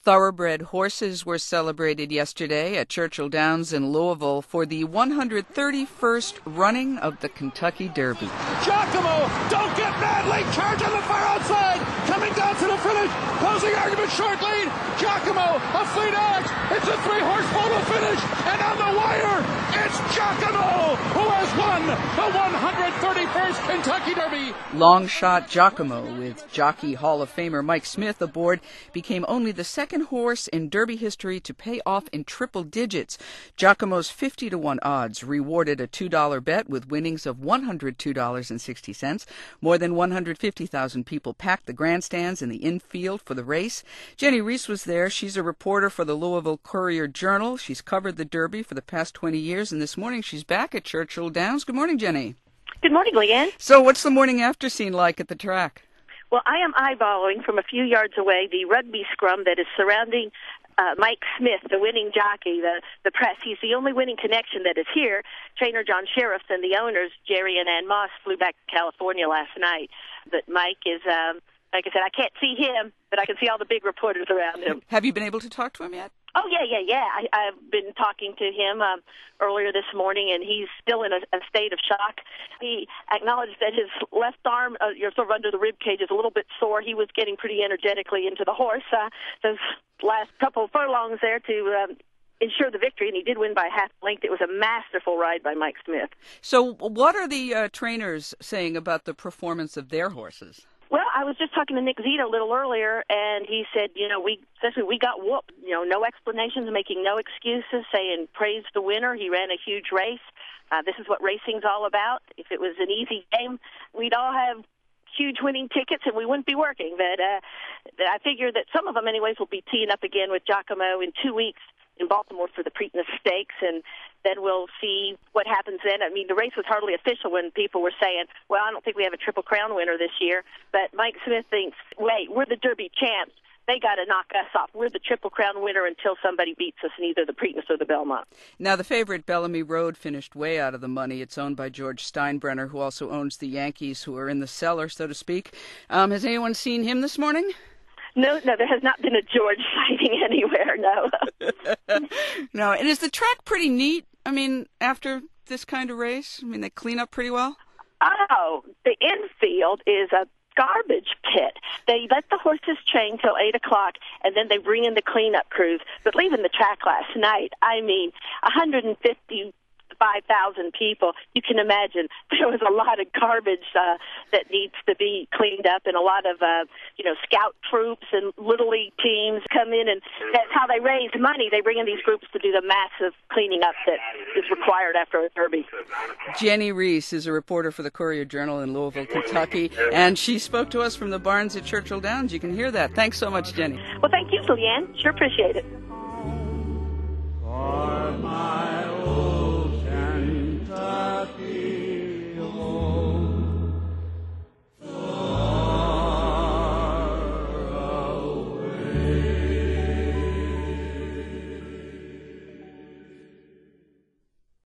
Thoroughbred horses were celebrated yesterday at Churchill Downs in Louisville for the 131st running of the Kentucky Derby. Giacomo, don't get mad, late charge on the far outside, coming down to the finish, closing argument, short lead, Giacomo, a fleet edge, it's a three-horse photo finish, and on the wire, it's Giacomo, who has won the 131st Kentucky Derby. Long shot Giacomo, with Jockey Hall of Famer Mike Smith aboard, became only the second horse in Derby history to pay off in triple digits. Giacomo's 50-to-1 odds rewarded a $2 bet with winnings of $102.60. More than 150,000 people packed the grandstands in the infield for the race. Jenny Reese was there. She's a reporter for the Louisville Courier-Journal. She's covered the Derby for the past 20 years, and this morning she's back at Churchill Downs. Good morning, Jenny. Good morning, Leanne. So what's the morning after scene like at the track? Well, I am eyeballing from a few yards away the rugby scrum that is surrounding Mike Smith, the winning jockey, the press. He's the only winning connection that is here. Trainer John Sheriffs and the owners, Jerry and Ann Moss, flew back to California last night. But Mike is, like I said, I can't see him, but I can see all the big reporters around him. Have you been able to talk to him yet? Oh, yeah. I've been talking to him earlier this morning, and he's still in a state of shock. He acknowledged that his left arm, sort of under the rib cage, is a little bit sore. He was getting pretty energetically into the horse those last couple of furlongs there to ensure the victory, and he did win by half length. It was a masterful ride by Mike Smith. So what are the trainers saying about the performance of their horses? Well, I was just talking to Nick Zito a little earlier, and he said, we got whooped. No explanations, making no excuses, saying praise the winner. He ran a huge race. This is what racing's all about. If it was an easy game, we'd all have huge winning tickets and we wouldn't be working. But I figure that some of them, anyways, will be teeing up again with Giacomo in 2 weeks in Baltimore for the Preakness Stakes, and then we'll see what happens then. I mean, the race was hardly official when people were saying, well, I don't think we have a Triple Crown winner this year, but Mike Smith thinks, wait, we're the Derby champs. They got to knock us off. We're the Triple Crown winner until somebody beats us in either the Preakness or the Belmont. Now, the favorite Bellamy Road finished way out of the money. It's owned by George Steinbrenner, who also owns the Yankees, who are in the cellar, so to speak. Has anyone seen him this morning? No, there has not been a George sighting anywhere, no. No, and is the track pretty neat? I mean, after this kind of race, they clean up pretty well? Oh, the infield is a garbage pit. They let the horses train till 8 o'clock, and then they bring in the cleanup crews. But leaving the track last night, 155,000 people, you can imagine there was a lot of garbage that needs to be cleaned up, and a lot of scout troops and little league teams come in, and that's how they raise money. They bring in these groups to do the massive cleaning up that is required after a Derby. Jenny Reese is a reporter for the Courier-Journal in Louisville, Kentucky, and she spoke to us from the barns at Churchill Downs. You can hear that. Thanks so much, Jenny. Well, thank you, Leanne. Sure appreciate it.